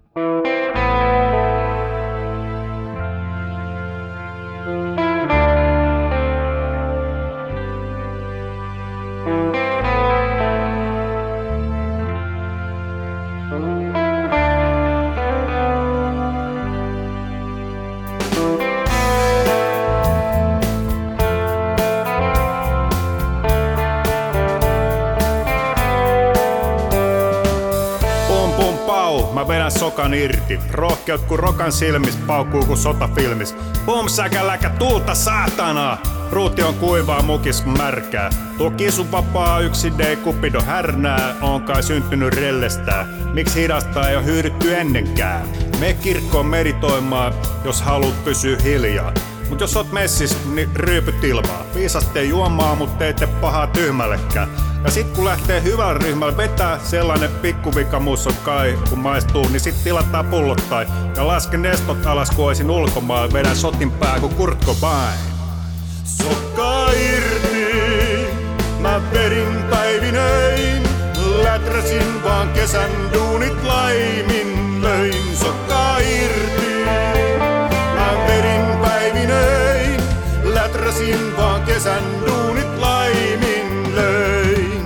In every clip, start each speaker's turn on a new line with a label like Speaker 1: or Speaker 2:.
Speaker 1: Mä vedän sokan irti. Rohkeut kun rokan silmis, paukkuu kun sotafilmis. Pum säkäläkä tuulta saatana! Ruuti on kuivaa mukis märkää. Tuo kisun vapaa yksi D kupido härnää. On kai syntynyt rellestää. Miksi hidastaa ei oo hyydytty ennenkään? Me kirkkoon meditoimaan, jos haluut pysyä hiljaa. Mut jos oot messis, niin ryypyt ilmaa. Viisasteen juomaa, mut teitte pahaa tyhmällekään. Ja sit kun lähtee hyvällä ryhmällä vetää, sellainen pikkuvikamus on kai, kun maistuu, niin sit tilataan pullot tai ja lasken nestot alas, kun oisin ulkomaan, vedän shotin pää kuin Kurt Cobain. Sokka irti, mä vedin päivinöin, läträsin vaan kesän duunit laimin löin. Sokka irti, mä vedin päivinöin, läträsin vaan kesän duunit laimin löin.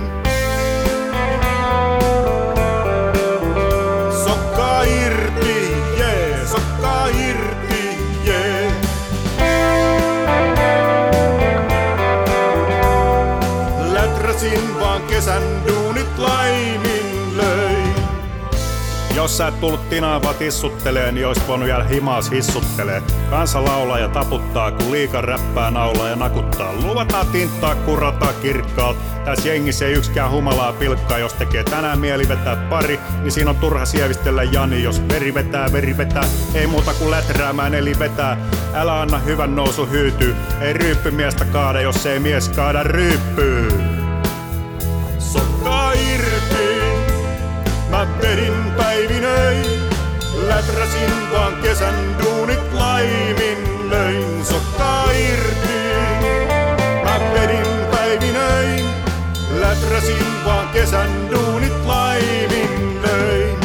Speaker 1: Läträsin vaan kesän duunit laimin löin. Jos sä et tullut Tinaa tissuttelee, niin ois voinut jäädä himaas hissuttelee. Kansa laulaa ja taputtaa, kun liika räppää naulaa ja nakuttaa. Luvataan tinttaa, kurrataan kirkkaalt. Täs jengissä ei yksikään humalaa pilkkaa. Jos tekee tänään mieli vetää pari, niin siinä on turha sievistellä Jani. Jos veri vetää, ei muuta kuin läträämään eli vetää. Älä anna hyvän nousu hyytyy. Ei ryyppymiestä kaada, jos ei mies kaada ryyppyy. Sokka irti, mä vedin päivinöin, läträsin vaan kesän duunit laimin löin. Sokka irti, mä vedin päivinöin, läträsin vaan kesän duunit laimin löin.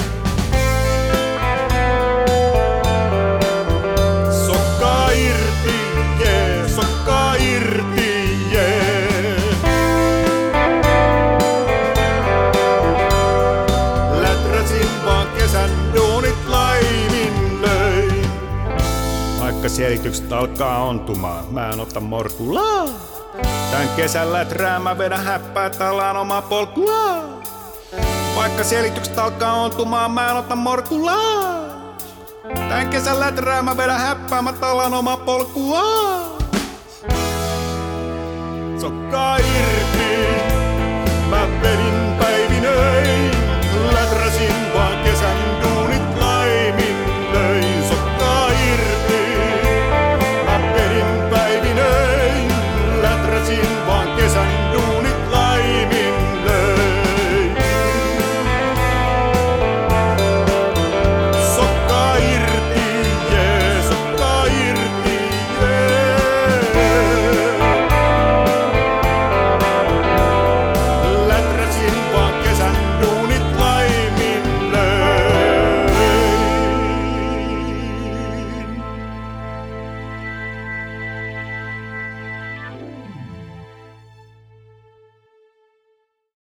Speaker 1: Sokka irti, jee, sokka irti, jee. Kesän duunit laimin löin. Vaikka selitykset alkaa ontumaan, mä en ota morkulaa. Tän kesän läträä mä vedän häppää, tallaan omaa polkua. Vaikka selitykset alkaa ontumaan, mä en ota morkulaa. Tän kesän läträä mä vedän häppää, mä tallaan omaa polkua. Sokka irti, mä vedin päivinöin.